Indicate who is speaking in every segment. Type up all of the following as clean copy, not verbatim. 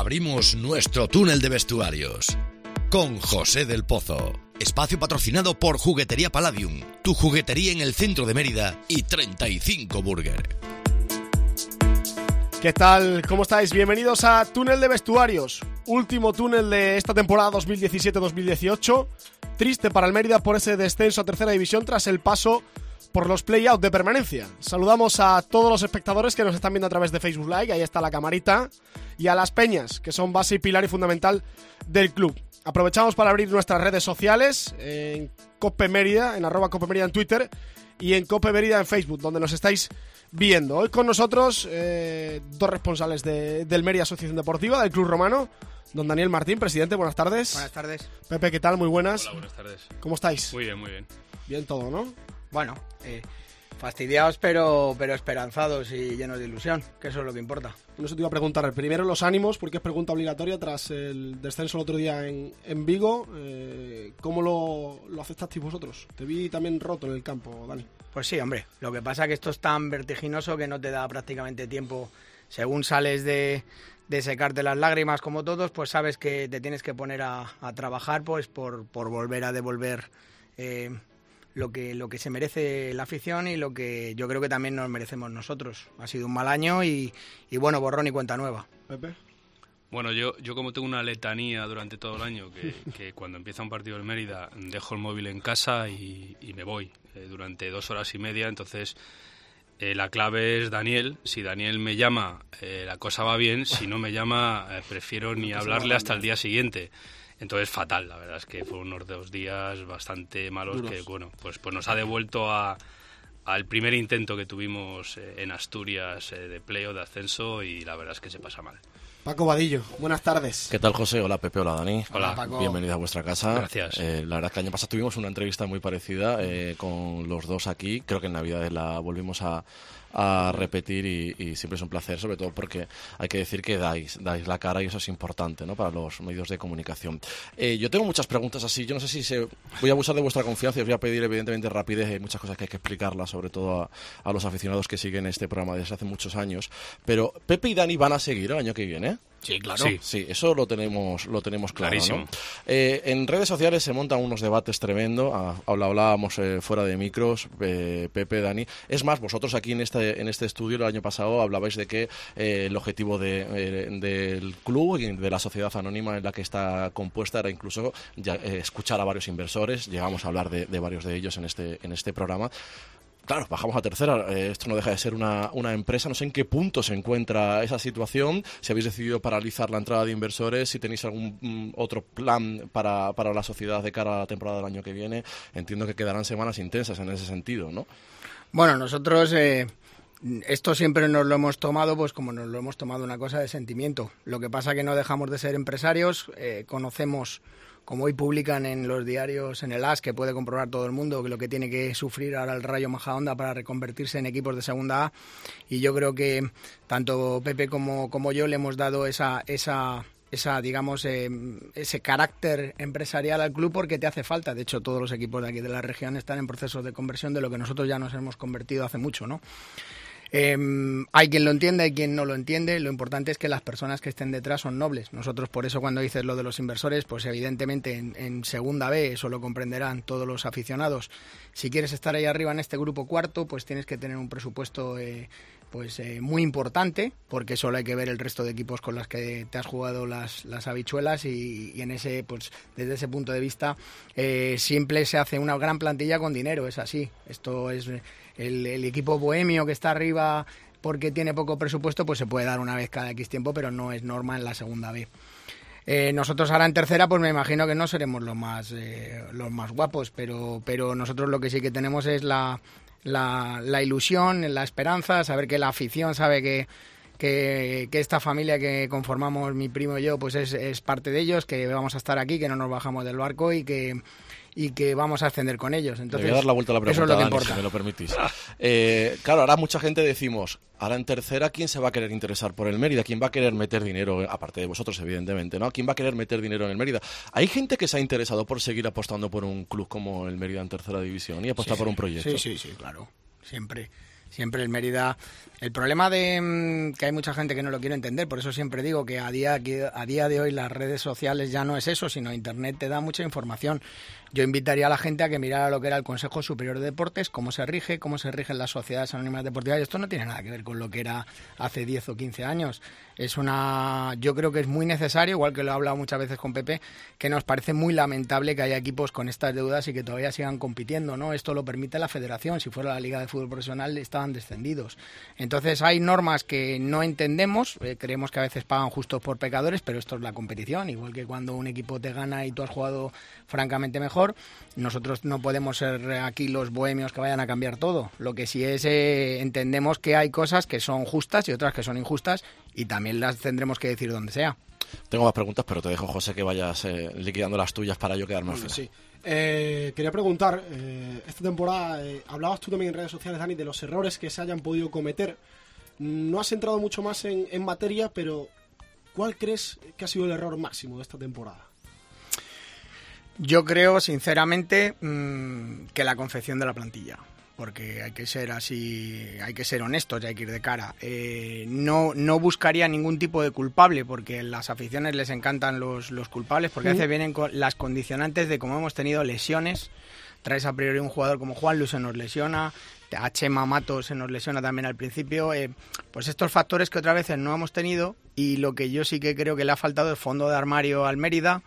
Speaker 1: abrimos nuestro túnel de vestuarios con José del Pozo. Espacio patrocinado por Juguetería Palladium, tu juguetería en el centro de Mérida, y 35 Burger.
Speaker 2: ¿Qué tal? ¿Cómo estáis? Bienvenidos a Túnel de Vestuarios, último túnel de esta temporada 2017-2018. Triste para el Mérida por ese descenso a tercera división tras el paso por los play-out de permanencia. Saludamos a todos los espectadores que nos están viendo a través de Facebook Live, ahí está la camarita, y a las peñas, que son base y pilar y fundamental del club. Aprovechamos para abrir nuestras redes sociales, en Cope Mérida, en @CopeMérida en Twitter y en Cope Mérida en Facebook, donde nos estáis viendo. Hoy con nosotros dos responsables del Mérida Asociación Deportiva, del Club Romano. Don Daniel Martín, presidente, buenas tardes.
Speaker 3: Buenas tardes.
Speaker 2: Pepe, ¿qué tal? Muy buenas.
Speaker 4: Hola, buenas tardes.
Speaker 2: ¿Cómo estáis?
Speaker 4: Muy bien, muy bien.
Speaker 2: Bien todo, ¿no?
Speaker 3: Bueno, fastidiados pero esperanzados y llenos de ilusión, que eso es lo que importa.
Speaker 2: No sé, te iba a preguntar, el primero los ánimos, porque es pregunta obligatoria tras el descenso el otro día en Vigo. ¿Cómo lo aceptasteis vosotros? Te vi también roto en el campo, Dani.
Speaker 3: Pues sí, hombre, lo que pasa es que esto es tan vertiginoso que no te da prácticamente tiempo. Según sales de secarte las lágrimas como todos, pues sabes que te tienes que poner a trabajar pues por volver a devolver lo que se merece la afición y lo que yo creo que también nos merecemos nosotros. Ha sido un mal año y bueno, borrón y cuenta nueva.
Speaker 2: Pepe.
Speaker 4: Bueno, yo como tengo una letanía durante todo el año, que cuando empieza un partido del Mérida dejo el móvil en casa y me voy durante 2 horas y media, entonces la clave es Daniel. Si Daniel me llama, la cosa va bien; si no me llama, prefiero ni hablarle hasta el día siguiente. Entonces fatal, la verdad es que fueron unos 2 días bastante malos duros. Que bueno, pues nos ha devuelto al primer intento que tuvimos en Asturias de playoff, de ascenso, y la verdad es que se pasa mal.
Speaker 2: Paco Vadillo, buenas tardes.
Speaker 5: ¿Qué tal, José? Hola, Pepe. Hola, Dani.
Speaker 4: Hola,
Speaker 3: Paco.
Speaker 5: Bienvenido a vuestra casa.
Speaker 4: Gracias.
Speaker 5: La verdad es que el año pasado tuvimos una entrevista muy parecida con los dos aquí. Creo que en Navidades la volvimos a repetir y siempre es un placer, sobre todo porque hay que decir que dais la cara y eso es importante, ¿no?, para los medios de comunicación. Yo tengo muchas preguntas así. Yo no sé si voy a abusar de vuestra confianza y os voy a pedir evidentemente rapidez. Hay muchas cosas que hay que explicarlas, sobre todo a los aficionados que siguen este programa desde hace muchos años. Pero Pepe y Dani van a seguir el año que viene.
Speaker 3: Sí, claro.
Speaker 5: Sí, eso lo tenemos claro,
Speaker 4: clarísimo,
Speaker 5: ¿no? En redes sociales se montan unos debates tremendos. Hablábamos fuera de micros, Pepe, Dani. Es más, vosotros aquí en este estudio el año pasado hablabais de que el objetivo del club y de la sociedad anónima en la que está compuesta era incluso escuchar a varios inversores. Llegamos a hablar de varios de ellos en este programa. Claro, bajamos a tercera. Esto no deja de ser una empresa. No sé en qué punto se encuentra esa situación. Si habéis decidido paralizar la entrada de inversores, si tenéis algún otro plan para la sociedad de cara a la temporada del año que viene. Entiendo que quedarán semanas intensas en ese sentido, ¿no?
Speaker 3: Bueno, nosotros esto siempre nos lo hemos tomado pues como nos lo hemos tomado, una cosa de sentimiento. Lo que pasa que no dejamos de ser empresarios. Conocemos, como hoy publican en los diarios, en el AS, que puede comprobar todo el mundo, que lo que tiene que sufrir ahora el Rayo Majadahonda para reconvertirse en equipos de segunda A, y yo creo que tanto Pepe como yo le hemos dado digamos, ese carácter empresarial al club porque te hace falta. De hecho, todos los equipos de aquí de la región están en procesos de conversión, de lo que nosotros ya nos hemos convertido hace mucho, ¿no? Hay quien lo entiende, hay quien no lo entiende. Lo importante es que las personas que estén detrás son nobles. Nosotros, por eso, cuando dices lo de los inversores, pues evidentemente en segunda B, eso lo comprenderán todos los aficionados. Si quieres estar ahí arriba en este grupo cuarto, pues tienes que tener un presupuesto muy importante, porque solo hay que ver el resto de equipos con los que te has jugado las habichuelas y en ese, pues desde ese punto de vista siempre se hace una gran plantilla con dinero. Es así. Esto es el equipo bohemio que está arriba porque tiene poco presupuesto, pues se puede dar una vez cada X tiempo, pero no es norma en la segunda B. Nosotros ahora en tercera, pues me imagino que no seremos los más guapos, pero nosotros lo que sí que tenemos es la ilusión, la esperanza, saber que la afición sabe que esta familia que conformamos mi primo y yo, pues es parte de ellos, que vamos a estar aquí, que no nos bajamos del barco y que vamos a ascender con ellos. Entonces,
Speaker 5: le voy a dar la vuelta a la pregunta,
Speaker 3: eso es lo que
Speaker 5: Dani,
Speaker 3: importa.
Speaker 5: si me lo permitís. Claro, ahora mucha gente decimos, ahora en tercera, ¿quién se va a querer interesar por el Mérida? ¿Quién va a querer meter dinero? Aparte de vosotros, evidentemente, ¿no? ¿Quién va a querer meter dinero en el Mérida? Hay gente que se ha interesado por seguir apostando por un club como el Mérida en tercera división y apostar por un proyecto.
Speaker 3: Sí, claro. Siempre. Siempre el Mérida... El problema de que hay mucha gente que no lo quiere entender, por eso siempre digo que a día de hoy las redes sociales ya no es eso, sino Internet te da mucha información. Yo invitaría a la gente a que mirara lo que era el Consejo Superior de Deportes, cómo se rigen las sociedades anónimas deportivas, y esto no tiene nada que ver con lo que era hace 10 o 15 años. Yo creo que es muy necesario, igual que lo he hablado muchas veces con Pepe, que nos parece muy lamentable que haya equipos con estas deudas y que todavía sigan compitiendo, ¿no? Esto lo permite la federación, si fuera la Liga de Fútbol Profesional estaban descendidos. Entonces hay normas que no entendemos, creemos que a veces pagan justos por pecadores, pero esto es la competición, igual que cuando un equipo te gana y tú has jugado francamente mejor, nosotros no podemos ser aquí los bohemios que vayan a cambiar todo. Lo que sí es, entendemos que hay cosas que son justas y otras que son injustas, y también las tendremos que decir donde sea.
Speaker 5: Tengo más preguntas, pero te dejo, José, que vayas liquidando las tuyas para yo quedarme fuera.
Speaker 2: Sí. Quería preguntar, esta temporada hablabas tú también en redes sociales, Dani, de los errores que se hayan podido cometer. No has entrado mucho más en materia, pero ¿cuál crees que ha sido el error máximo de esta temporada?
Speaker 3: Yo creo, sinceramente, que la confección de la plantilla, porque hay que ser así, hay que ser honestos y hay que ir de cara. No buscaría ningún tipo de culpable, porque en las aficiones les encantan los culpables, porque a veces vienen con las condicionantes de cómo hemos tenido lesiones. Traes a priori un jugador como Juan Luis, se nos lesiona, a Chema Mato se nos lesiona también al principio, pues estos factores que otras veces no hemos tenido, y lo que yo sí que creo que le ha faltado es fondo de armario al Mérida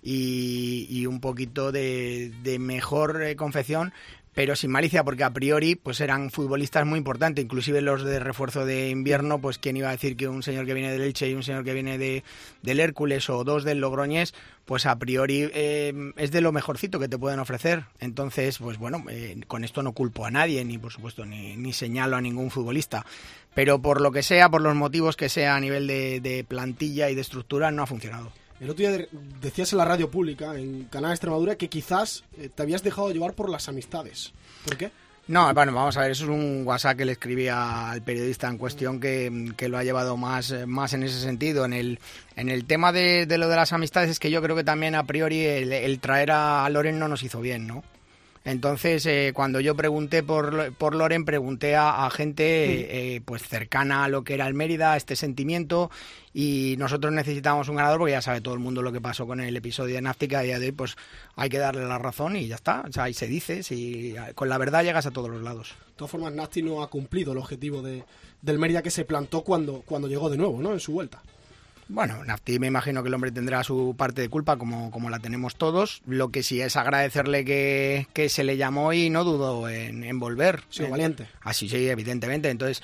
Speaker 3: y un poquito de mejor confección, pero sin malicia, porque a priori pues eran futbolistas muy importantes, inclusive los de refuerzo de invierno, pues quién iba a decir que un señor que viene del Elche y un señor que viene del Hércules o dos del Logroñés, pues a priori es de lo mejorcito que te pueden ofrecer. Entonces, pues bueno, con esto no culpo a nadie, ni por supuesto ni señalo a ningún futbolista, pero por lo que sea, por los motivos que sea a nivel de plantilla y de estructura, no ha funcionado.
Speaker 2: El otro día decías en la radio pública, en Canal Extremadura, que quizás te habías dejado llevar por las amistades. ¿Por qué?
Speaker 3: No, bueno, vamos a ver, eso es un WhatsApp que le escribí al periodista en cuestión que lo ha llevado más en ese sentido. En el tema de lo de las amistades, es que yo creo que también a priori el traer a Loren no nos hizo bien, ¿no? Entonces, cuando yo pregunté por Loren, pregunté a gente pues cercana a lo que era el Mérida, este sentimiento, y nosotros necesitábamos un ganador, porque ya sabe todo el mundo lo que pasó con el episodio de Náutica, y a día de hoy pues hay que darle la razón y ya está. O sea, ahí se dice, si con la verdad llegas a todos los lados.
Speaker 2: De todas formas, Nasti no ha cumplido el objetivo del Mérida que se plantó cuando llegó de nuevo, ¿no? En su vuelta.
Speaker 3: Bueno, Nafti, me imagino que el hombre tendrá su parte de culpa, como la tenemos todos. Lo que sí es agradecerle que se le llamó y no dudó en volver.
Speaker 2: Sí, valiente.
Speaker 3: Así sí, evidentemente. Entonces,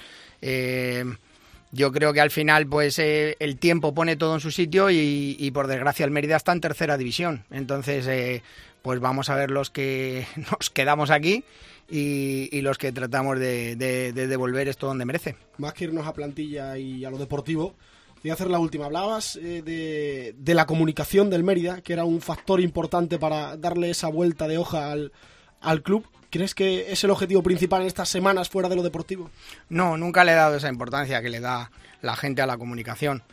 Speaker 3: yo creo que al final pues el tiempo pone todo en su sitio y por desgracia el Mérida está en tercera división. Entonces, pues vamos a ver los que nos quedamos aquí y los que tratamos de devolver esto donde merece.
Speaker 2: Más que irnos a plantilla y a lo deportivo, voy a hacer la última. Hablabas de la comunicación del Mérida, que era un factor importante para darle esa vuelta de hoja al club. ¿Crees que es el objetivo principal en estas semanas fuera de lo deportivo?
Speaker 3: No, nunca le he dado esa importancia que le da la gente a la comunicación.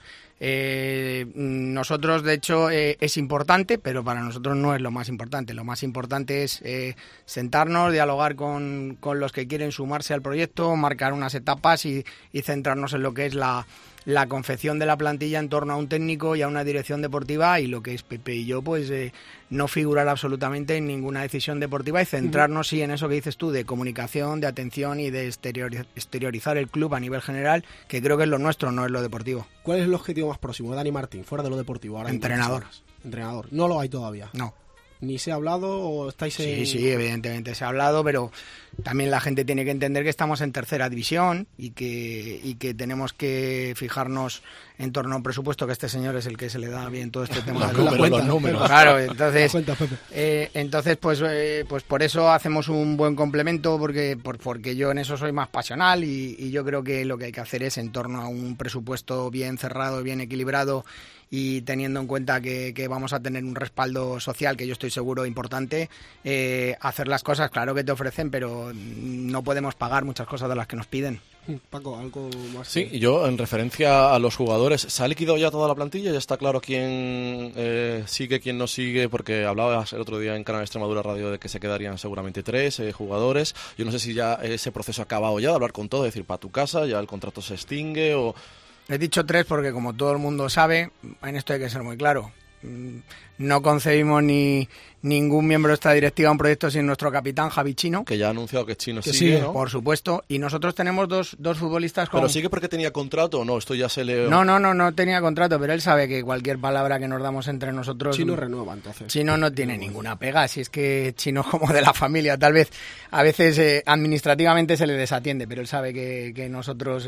Speaker 3: Nosotros, de hecho, es importante, pero para nosotros no es lo más importante. Lo más importante es sentarnos, dialogar con los que quieren sumarse al proyecto, marcar unas etapas y centrarnos en lo que es la confección de la plantilla en torno a un técnico y a una dirección deportiva, y lo que es Pepe y yo, pues no figurar absolutamente en ninguna decisión deportiva y centrarnos sí en eso que dices tú, de comunicación, de atención y de exteriorizar el club a nivel general, que creo que es lo nuestro, no es lo deportivo.
Speaker 2: ¿Cuál es el objetivo más próximo, Dani Martín, fuera de lo deportivo? Ahora
Speaker 3: Entrenador.
Speaker 2: Entrenador. ¿No lo hay todavía?
Speaker 3: No.
Speaker 2: ¿Ni se ha hablado o estáis en...?
Speaker 3: Sí, evidentemente se ha hablado, pero también la gente tiene que entender que estamos en tercera división y que tenemos que fijarnos en torno a un presupuesto, que este señor es el que se le da bien todo este tema de
Speaker 5: los números.
Speaker 3: Claro, entonces,
Speaker 2: Pepe.
Speaker 3: pues por eso hacemos un buen complemento, porque yo en eso soy más pasional y yo creo que lo que hay que hacer es, en torno a un presupuesto bien cerrado, bien equilibrado, y teniendo en cuenta que vamos a tener un respaldo social, que yo estoy estoy seguro, importante, hacer las cosas, claro que te ofrecen, pero no podemos pagar muchas cosas de las que nos piden.
Speaker 2: Paco, algo más.
Speaker 5: Sí, yo en referencia a los jugadores, ¿se ha liquidado ya toda la plantilla? ¿Ya está claro quién sigue, quién no sigue? Porque hablabas el otro día en Canal Extremadura Radio de que se quedarían seguramente 3 jugadores. Yo no sé si ya ese proceso ha acabado ya de hablar con todo, es decir, para tu casa, ya el contrato se extingue o...
Speaker 3: He dicho 3 porque, como todo el mundo sabe, en esto hay que ser muy claro. No concebimos ningún miembro de esta directiva un proyecto sin nuestro capitán Javi Chino,
Speaker 5: que ya ha anunciado que Chino sigue, ¿no?
Speaker 3: Por supuesto, y nosotros tenemos dos futbolistas con...
Speaker 5: ¿Pero sigue porque tenía contrato o no? Esto ya se le...
Speaker 3: No tenía contrato, pero él sabe que cualquier palabra que nos damos entre nosotros...
Speaker 2: Chino renueva, entonces.
Speaker 3: Chino no tiene ninguna pega, si es que Chino como de la familia, tal vez a veces administrativamente se le desatiende, pero él sabe que nosotros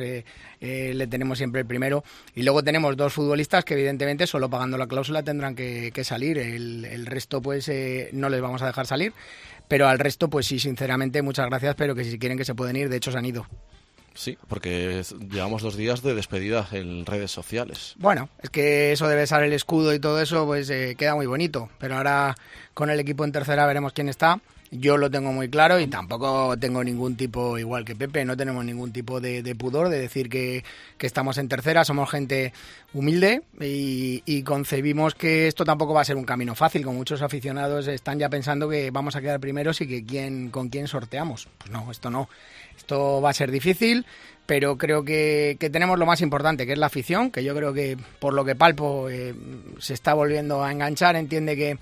Speaker 3: le tenemos siempre el primero. Y luego tenemos 2 futbolistas que evidentemente solo pagando la cláusula tendrán que salir, el resto pues no les vamos a dejar salir, pero al resto pues sí, sinceramente muchas gracias, pero que si quieren que se pueden ir, de hecho se han ido.
Speaker 5: Sí, porque llevamos 2 días de despedida en redes sociales.
Speaker 3: Bueno, es que eso de besar el escudo y todo eso pues queda muy bonito, pero ahora con el equipo en tercera veremos quién está. Yo lo tengo muy claro y tampoco tengo ningún tipo, igual que Pepe, no tenemos ningún tipo de pudor de decir que estamos en tercera. Somos gente humilde y concebimos que esto tampoco va a ser un camino fácil, como muchos aficionados están ya pensando que vamos a quedar primeros y que con quién sorteamos. Pues no, esto no. Esto va a ser difícil, pero creo que tenemos lo más importante, que es la afición, que yo creo que por lo que palpo se está volviendo a enganchar, entiende que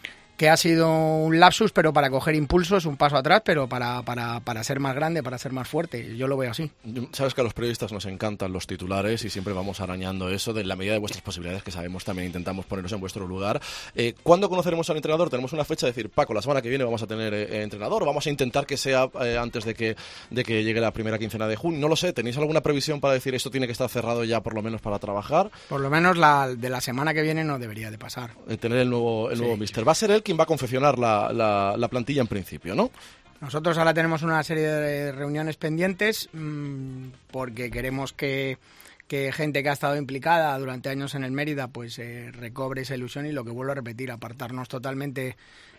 Speaker 3: ha sido un lapsus, pero para coger impulsos, un paso atrás, pero para ser más grande, para ser más fuerte. Yo lo veo así.
Speaker 5: Sabes que a los periodistas nos encantan los titulares y siempre vamos arañando eso de la medida de vuestras posibilidades, que sabemos también intentamos ponernos en vuestro lugar. ¿Cuándo conoceremos al entrenador? Tenemos una fecha de decir, Paco, la semana que viene vamos a tener entrenador, vamos a intentar que sea antes de que llegue la primera quincena de junio. No lo sé, ¿tenéis alguna previsión para decir esto tiene que estar cerrado ya por lo menos para trabajar?
Speaker 3: Por lo menos de la semana que viene no debería de pasar.
Speaker 5: Tener el nuevo míster. Va a ser él quien va a confeccionar la plantilla en principio, ¿no?
Speaker 3: Nosotros ahora tenemos una serie de reuniones pendientes porque queremos que gente que ha estado implicada durante años en el Mérida pues recobre esa ilusión y, lo que vuelvo a repetir, apartarnos totalmente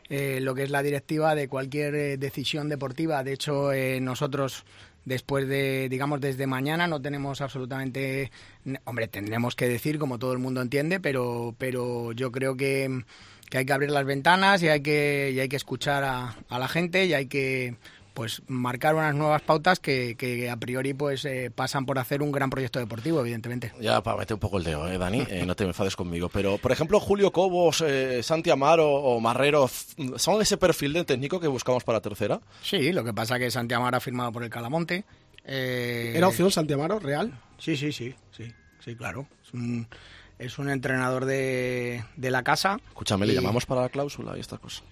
Speaker 3: lo que es la directiva de cualquier decisión deportiva. De hecho, nosotros después desde mañana no tenemos absolutamente... Hombre, tendremos que decir, como todo el mundo entiende, pero yo creo que hay que abrir las ventanas y hay que escuchar a la gente y hay que pues marcar unas nuevas pautas que a priori pues pasan por hacer un gran proyecto deportivo, evidentemente.
Speaker 5: Ya, para meter un poco el dedo, Dani, no te enfades conmigo, pero por ejemplo Julio Cobos, Santi Amaro o Marrero, ¿son ese perfil de técnico que buscamos para tercera?
Speaker 3: Sí, lo que pasa es que Santi Amaro ha firmado por el Calamonte.
Speaker 2: ¿Era opción Santi Amaro, real?
Speaker 3: Sí, claro. Es un entrenador de la casa.
Speaker 5: Escúchame, ¿le llamamos para la cláusula y estas cosas?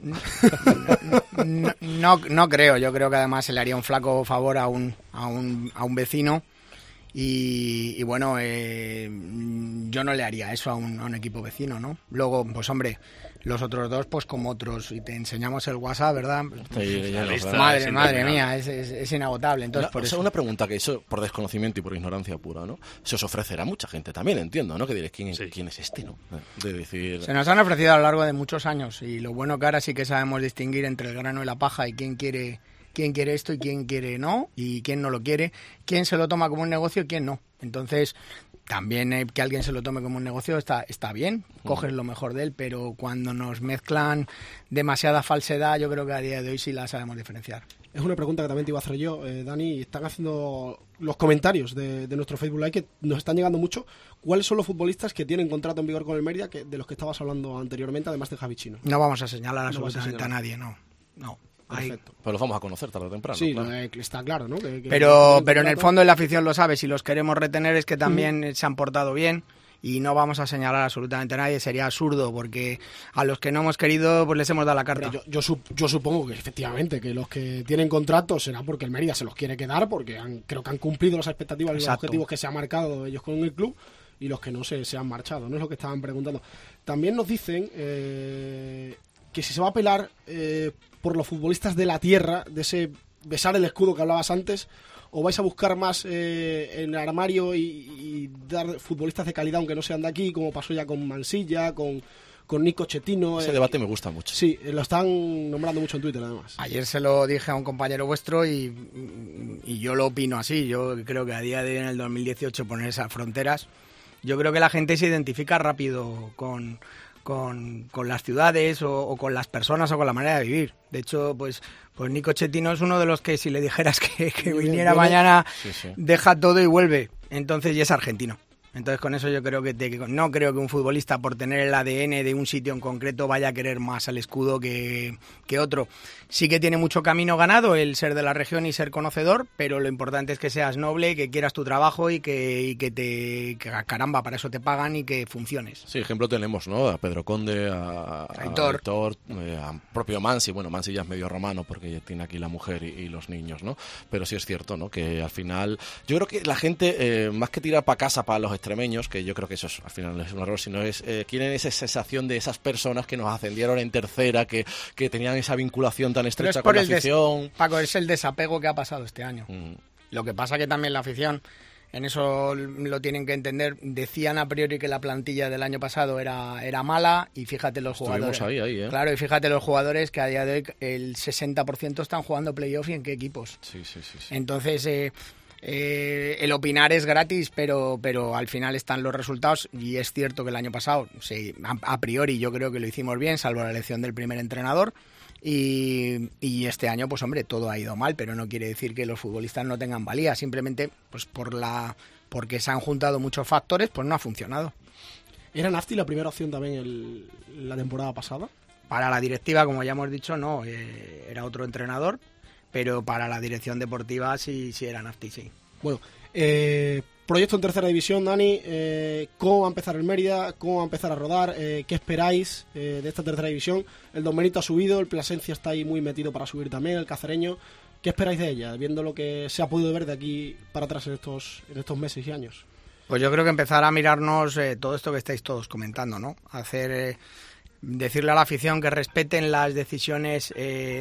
Speaker 3: No creo. Yo creo que además se le haría un flaco favor a un vecino. Y bueno, yo no le haría eso a un equipo vecino, ¿no? Luego, pues hombre, los otros 2, pues como otros, y te enseñamos el WhatsApp, ¿verdad? Madre mía, es inagotable. Entonces, por eso.
Speaker 5: Una pregunta que eso, por desconocimiento y por ignorancia pura, ¿no? Se os ofrecerá mucha gente también, entiendo, ¿no? Que diréis, ¿quién es este, no? De decir...
Speaker 3: Se nos han ofrecido a lo largo de muchos años, y lo bueno que ahora sí que sabemos distinguir entre el grano y la paja y quién quiere esto y quién quiere no, y quién no lo quiere, quién se lo toma como un negocio y quién no. Entonces, también que alguien se lo tome como un negocio está bien, coges lo mejor de él, pero cuando nos mezclan demasiada falsedad, yo creo que a día de hoy sí la sabemos diferenciar.
Speaker 2: Es una pregunta que también te iba a hacer yo, Dani. Están haciendo los comentarios de nuestro Facebook Live, que nos están llegando mucho. ¿Cuáles son los futbolistas que tienen contrato en vigor con el Mérida, de los que estabas hablando anteriormente, además de Javi Chino?
Speaker 3: No vamos a señalar absolutamente a nadie, no.
Speaker 5: Perfecto. Pero los vamos a conocer tarde o temprano.
Speaker 2: Sí,
Speaker 5: claro.
Speaker 2: Está claro, ¿no?
Speaker 3: Pero en el fondo la afición lo sabe. Si los queremos retener es que también se han portado bien. Y no vamos a señalar absolutamente a nadie, sería absurdo, porque a los que no hemos querido pues les hemos dado la carta.
Speaker 2: Yo supongo que efectivamente que los que tienen contratos será porque el Mérida se los quiere quedar, porque creo que han cumplido las expectativas y los objetivos que se han marcado ellos con el club, y los que no se han marchado, no es lo que estaban preguntando. También nos dicen que si se va a apelar por los futbolistas de la tierra, de ese besar el escudo que hablabas antes, o vais a buscar más en el armario y dar futbolistas de calidad aunque no sean de aquí, como pasó ya con Mansilla, con con Nico Chetino.
Speaker 5: Ese debate me gusta mucho.
Speaker 2: Sí, lo están nombrando mucho en Twitter además.
Speaker 3: Ayer se lo dije a un compañero vuestro y yo lo opino así. Yo creo que a día de hoy, en el 2018, poner esas fronteras, yo creo que la gente se identifica rápido con las ciudades o con las personas o con la manera de vivir. De hecho, pues Nico Chetino es uno de los que, si le dijeras que viniera mañana, deja todo y vuelve. Entonces, y es argentino. Entonces, con eso yo creo que no creo que un futbolista, por tener el ADN de un sitio en concreto, vaya a querer más al escudo que otro. Sí que tiene mucho camino ganado el ser de la región y ser conocedor, pero lo importante es que seas noble, que quieras tu trabajo y que caramba, para eso te pagan y que funciones.
Speaker 5: Sí, ejemplo tenemos, ¿no? A Pedro Conde, a Aitor, a propio Mansi. Bueno, Mansi ya es medio romano porque tiene aquí la mujer y los niños, ¿no? Pero sí es cierto, ¿no? Que al final, yo creo que la gente, más que tirar para casa para los extremeños, que yo creo que eso al final es un error, sino quieren esa sensación de esas personas que nos ascendieron en tercera, que tenían esa vinculación tan estrecha con la afición.
Speaker 3: Paco, es el desapego que ha pasado este año. Lo que pasa que también la afición, en eso lo tienen que entender, decían a priori que la plantilla del año pasado era mala, y fíjate los jugadores.
Speaker 5: Ahí, ¿eh?
Speaker 3: Claro, y fíjate los jugadores que a día de hoy el 60% están jugando playoff, y en qué equipos.
Speaker 5: Sí.
Speaker 3: Entonces, el opinar es gratis, pero al final están los resultados, y es cierto que el año pasado, sí, a priori yo creo que lo hicimos bien, salvo la elección del primer entrenador, y este año, pues hombre, todo ha ido mal, pero no quiere decir que los futbolistas no tengan valía, simplemente pues porque se han juntado muchos factores, pues no ha funcionado.
Speaker 2: ¿Era Nafti la primera opción también la temporada pasada?
Speaker 3: Para la directiva, como ya hemos dicho, no, era otro entrenador, pero para la dirección deportiva sí era Nafti, sí. Bueno,
Speaker 2: proyecto en tercera división, Dani, ¿cómo va a empezar el Mérida? ¿Cómo va a empezar a rodar? ¿Qué esperáis de esta tercera división? El Don Benito ha subido, el Plasencia está ahí muy metido para subir también, el Cacereño. ¿Qué esperáis de ella, viendo lo que se ha podido ver de aquí para atrás en estos meses y años?
Speaker 3: Pues yo creo que empezar a mirarnos todo esto que estáis todos comentando, ¿no? Decirle a la afición que respeten las decisiones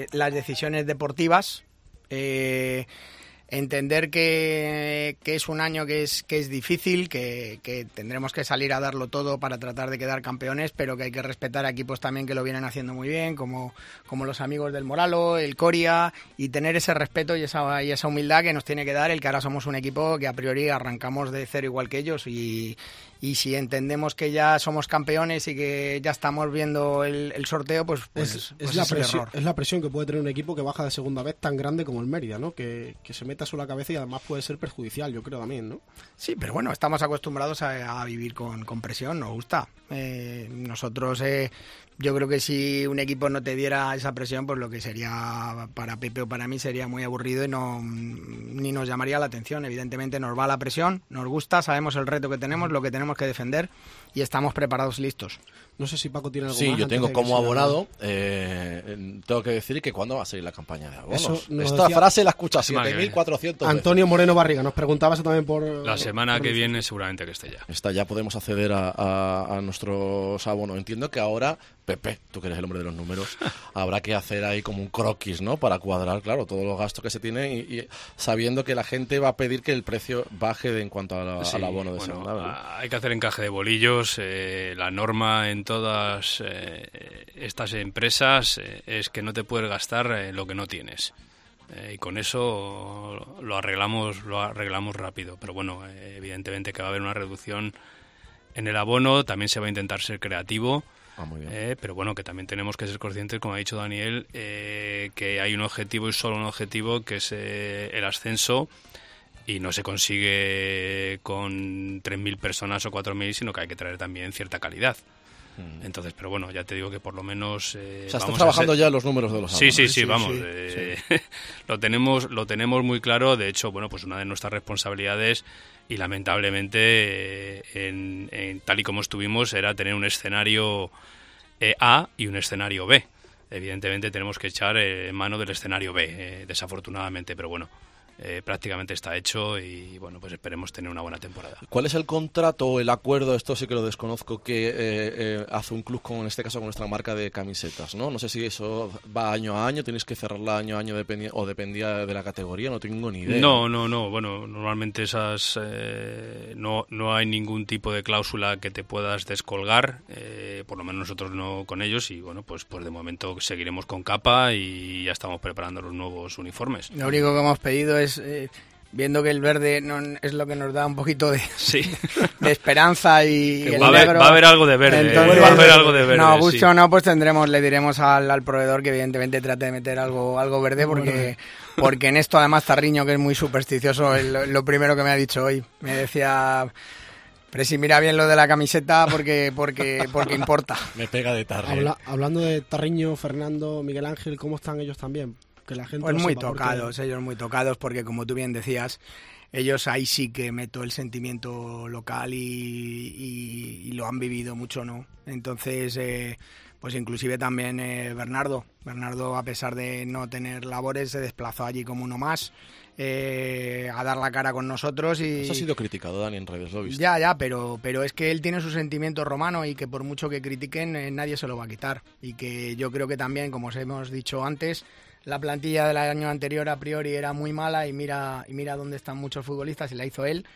Speaker 3: deportivas, entender que es un año que es difícil, que tendremos que salir a darlo todo para tratar de quedar campeones, pero que hay que respetar a equipos también que lo vienen haciendo muy bien, como los amigos del Moralo, el Coria, y tener ese respeto y esa humildad que nos tiene que dar el que ahora somos un equipo que a priori arrancamos de cero igual que ellos, y si entendemos que ya somos campeones y que ya estamos viendo el sorteo, pues
Speaker 2: es la presión que puede tener un equipo que baja de segunda vez tan grande como el Mérida, ¿no? Que se meta sobre la cabeza, y además puede ser perjudicial, yo creo también, ¿no?
Speaker 3: Sí, pero bueno, estamos acostumbrados a vivir con presión, nos gusta. Nosotros, yo creo que si un equipo no te diera esa presión, pues lo que sería para Pepe o para mí sería muy aburrido y ni nos llamaría la atención. Evidentemente nos va la presión, nos gusta, sabemos el reto que tenemos, lo que tenemos que defender, y estamos preparados y listos.
Speaker 2: No sé si Paco tiene algo
Speaker 5: más.
Speaker 2: Sí,
Speaker 5: yo tengo como abonado, tengo que decir que cuándo va a salir la campaña de abonos.
Speaker 2: Esta
Speaker 5: frase la escucha 7.400
Speaker 2: Antonio Moreno Barriga nos preguntaba eso también por...
Speaker 4: La semana que viene seguramente que esté ya.
Speaker 5: Ya podemos acceder a nuestros abonos. Entiendo que ahora, Pepe, tú que eres el hombre de los números, habrá que hacer ahí como un croquis, ¿no? Para cuadrar, claro, todos los gastos que se tienen, y sabiendo que la gente va a pedir que el precio baje en cuanto al abono de segunda, ¿verdad?
Speaker 4: Hay que hacer encaje de bolillos. La norma en todas estas empresas es que no te puedes gastar lo que no tienes. Y con eso lo arreglamos rápido. Pero bueno, evidentemente que va a haber una reducción en el abono. También se va a intentar ser creativo.
Speaker 5: Muy bien.
Speaker 4: Pero bueno, que también tenemos que ser conscientes, como ha dicho Daniel, que hay un objetivo y solo un objetivo, que es el ascenso, y no se consigue con 3.000 personas o 4.000, sino que hay que traer también cierta calidad. Entonces, pero bueno, ya te digo que por lo menos...
Speaker 5: están trabajando ya los números de los abonos.
Speaker 4: Sí, vamos. Lo tenemos muy claro. De hecho, bueno, pues una de nuestras responsabilidades, y lamentablemente, tal y como estuvimos, era tener un escenario A y un escenario B. Evidentemente tenemos que echar mano del escenario B, desafortunadamente, pero bueno, prácticamente está hecho y bueno, pues esperemos tener una buena temporada.
Speaker 5: ¿Cuál es el contrato o el acuerdo, esto sí que lo desconozco, que hace un club con, en este caso, con nuestra marca de camisetas, ¿no? No sé si eso va año a año, tenéis que cerrarla año a año o dependía de la categoría, no tengo ni idea.
Speaker 4: No, bueno, normalmente esas no hay ningún tipo de cláusula que te puedas descolgar, por lo menos nosotros no con ellos y bueno, pues de momento seguiremos con capa y ya estamos preparando los nuevos uniformes.
Speaker 3: Lo único que hemos pedido es, viendo que el verde es lo que nos da un poquito de,
Speaker 4: sí.
Speaker 3: de esperanza y el
Speaker 4: va a haber algo de verde.
Speaker 3: Entonces,
Speaker 4: va a haber algo de verde.
Speaker 3: No, gusto
Speaker 4: sí.
Speaker 3: o no, pues le diremos al proveedor que evidentemente trate de meter algo verde porque en esto además Tarriño, que es muy supersticioso, lo primero que me ha dicho hoy, me decía... Presi, mira bien lo de la camiseta porque importa.
Speaker 5: Me pega de Tarriño.
Speaker 2: Hablando de Tarriño, Fernando, Miguel Ángel, ¿cómo están ellos también? Que la gente
Speaker 3: pues muy tocados, ellos muy tocados porque como tú bien decías, ellos ahí sí que meto el sentimiento local y lo han vivido mucho, ¿no? Entonces, pues inclusive también Bernardo, a pesar de no tener labores, se desplazó allí como uno más. A dar la cara con nosotros y...
Speaker 5: Eso ha sido criticado, Dani, en redes, ¿lo viste?
Speaker 3: Ya, pero es que él tiene su sentimiento romano y que por mucho que critiquen, nadie se lo va a quitar. Y que yo creo que también, como os hemos dicho antes, la plantilla del año anterior a priori era muy mala y mira dónde están muchos futbolistas y la hizo él.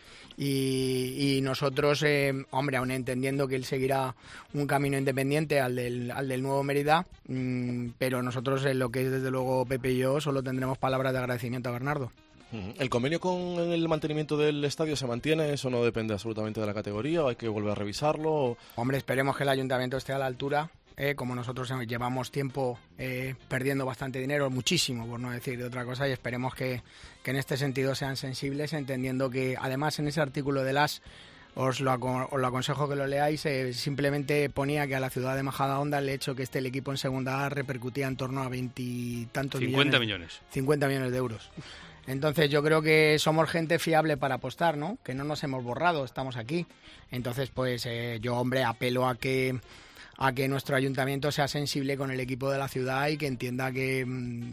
Speaker 3: Y nosotros, hombre, aún entendiendo que él seguirá un camino independiente al del Nuevo Mérida, pero nosotros en lo que es desde luego Pepe y yo solo tendremos palabras de agradecimiento a Bernardo.
Speaker 5: ¿El convenio con el mantenimiento del estadio se mantiene? ¿Eso no depende absolutamente de la categoría? ¿O hay que volver a revisarlo?
Speaker 3: Hombre, esperemos que el ayuntamiento esté a la altura. Como nosotros llevamos tiempo perdiendo bastante dinero, muchísimo, por no decir de otra cosa, y esperemos que en este sentido sean sensibles, entendiendo que además en ese artículo de las os lo aconsejo que lo leáis, simplemente ponía que a la ciudad de Majadahonda el hecho que esté el equipo en segunda A repercutía en torno a 20 y tantos
Speaker 4: 50 millones.
Speaker 3: 50 millones de euros. Entonces yo creo que somos gente fiable para apostar, ¿no? Que no nos hemos borrado, estamos aquí. Entonces pues yo, hombre, apelo a que nuestro ayuntamiento sea sensible con el equipo de la ciudad y que entienda que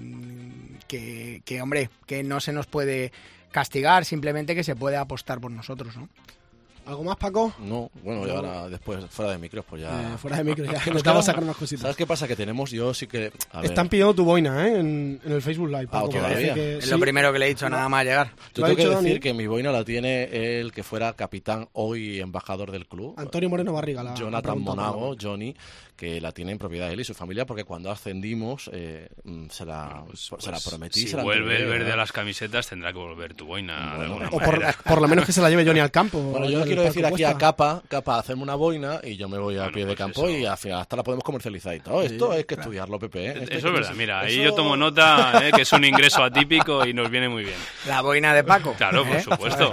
Speaker 3: hombre, que no se nos puede castigar, simplemente que se puede apostar por nosotros, ¿no?
Speaker 2: ¿Algo más, Paco?
Speaker 5: No, bueno, y ahora después, fuera de micros, pues ya...
Speaker 2: fuera de micros, ya nos vamos a sacar unas cositas.
Speaker 5: ¿Sabes qué pasa? Que tenemos, yo sí que...
Speaker 2: Están pidiendo tu boina, en el Facebook Live, Paco.
Speaker 5: ¿Todavía?
Speaker 3: Es lo primero que le he dicho, nada más llegar.
Speaker 5: Yo tengo que decir que mi boina la tiene el que fuera capitán hoy embajador del club.
Speaker 2: Antonio Moreno Barriga.
Speaker 5: Jonathan Monago, Johnny, que la tiene en propiedad él y su familia, porque cuando ascendimos se la prometí.
Speaker 4: Si vuelve el verde a las camisetas, tendrá que volver tu boina.
Speaker 2: Bueno, o por lo menos que se la lleve Johnny al campo.
Speaker 5: Bueno, yo quiero decir aquí a Capa, hacerme una boina y yo me voy a pie de campo eso. Y al final hasta la podemos comercializar y todo. Esto hay que estudiarlo, Pepe.
Speaker 4: Eso es verdad, mira, ahí yo tomo nota, que es un ingreso atípico y nos viene muy bien.
Speaker 3: La boina de Paco.
Speaker 4: Claro, por supuesto.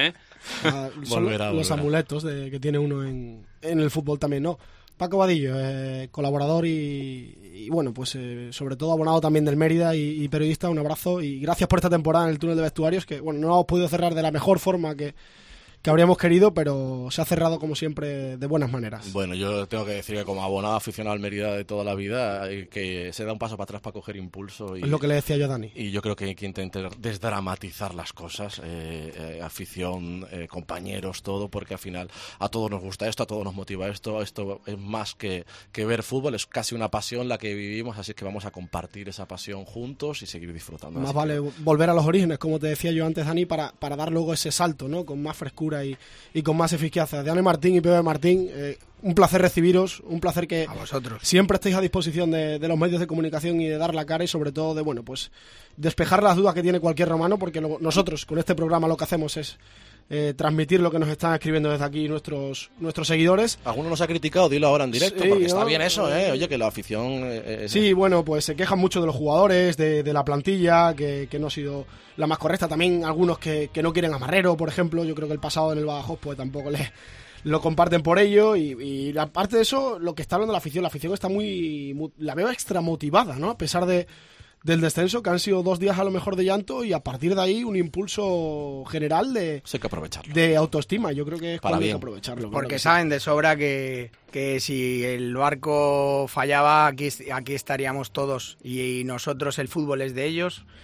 Speaker 2: Son los amuletos que tiene uno en el fútbol también, ¿no? Paco Vadillo, colaborador y bueno, pues sobre todo abonado también del Mérida y periodista, un abrazo y gracias por esta temporada en el túnel de vestuarios, que bueno, no lo hemos podido cerrar de la mejor forma que habríamos querido, pero se ha cerrado como siempre de buenas maneras.
Speaker 5: Bueno, yo tengo que decir que como abonado aficionado al Mérida de toda la vida, que se da un paso para atrás para coger impulso.
Speaker 2: Es lo que le decía yo a Dani.
Speaker 5: Y yo creo que hay que intentar desdramatizar las cosas, afición, compañeros, todo, porque al final a todos nos gusta esto, a todos nos motiva esto es más que ver fútbol, es casi una pasión la que vivimos, así que vamos a compartir esa pasión juntos y seguir disfrutando.
Speaker 2: Más vale volver a los orígenes, como te decía yo antes, Dani, para dar luego ese salto, ¿no? Con más frescura y con más eficacia. Diane Martín y Pepe Martín, un placer recibiros, un placer que
Speaker 3: a vosotros
Speaker 2: siempre estéis a disposición de los medios de comunicación y de dar la cara y sobre todo de, bueno, pues despejar las dudas que tiene cualquier romano, porque nosotros con este programa lo que hacemos es transmitir lo que nos están escribiendo desde aquí nuestros seguidores.
Speaker 5: Algunos nos ha criticado, dilo ahora en directo, sí, porque está bien eso, oye, que la afición...
Speaker 2: Sí, bueno, pues se quejan mucho de los jugadores, de la plantilla, que no ha sido la más correcta. También algunos que no quieren a Marrero, por ejemplo. Yo creo que el pasado en el Badajoz pues tampoco lo comparten por ello. Y aparte de eso, lo que está hablando la afición está la veo extra motivada, ¿no? A pesar del descenso, que han sido 2 días a lo mejor de llanto, y a partir de ahí un impulso general de autoestima. Yo creo que es cuando hay que aprovecharlo.
Speaker 3: Porque saben de sobra que si el barco fallaba, aquí estaríamos todos, y nosotros, el fútbol es de ellos.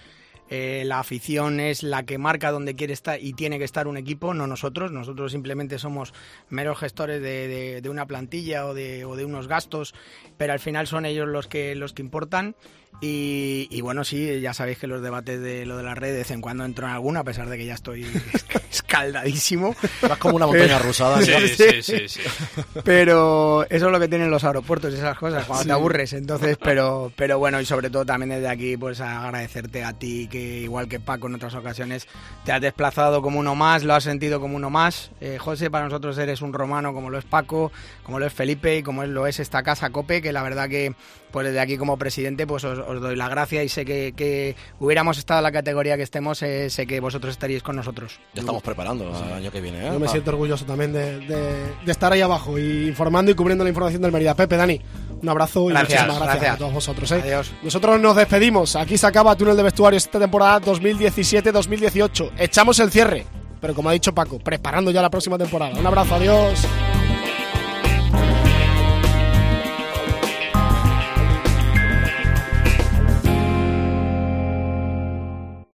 Speaker 3: La afición es la que marca dónde quiere estar y tiene que estar un equipo, no nosotros. Nosotros simplemente somos meros gestores de una plantilla o de unos gastos, pero al final son ellos los que importan. Y bueno, sí, ya sabéis que los debates de lo de las redes, de vez en cuando entro en alguna, a pesar de que ya estoy escaldadísimo.
Speaker 5: Vas como una montaña rusa, Dani.
Speaker 4: Sí.
Speaker 3: Pero eso es lo que tienen los aeropuertos y esas cosas, cuando te aburres. Entonces, pero bueno, y sobre todo también desde aquí, pues agradecerte a ti, que igual que Paco en otras ocasiones, te has desplazado como uno más, lo has sentido como uno más. José, para nosotros eres un romano, como lo es Paco, como lo es Felipe y como lo es esta casa COPE, que la verdad que pues desde aquí como presidente pues os doy la gracia, y sé que hubiéramos estado en la categoría que estemos, sé que vosotros estaríais con nosotros.
Speaker 5: Ya estamos preparando el año que viene.
Speaker 2: Yo me siento orgulloso también de estar ahí abajo y informando y cubriendo la información del Mérida. Pepe, Dani, un abrazo y muchísimas gracias a todos vosotros.
Speaker 3: Adiós.
Speaker 2: Nosotros nos despedimos. Aquí se acaba Túnel de Vestuarios esta temporada 2017-2018. Echamos el cierre, pero como ha dicho Paco, preparando ya la próxima temporada. Un abrazo, adiós.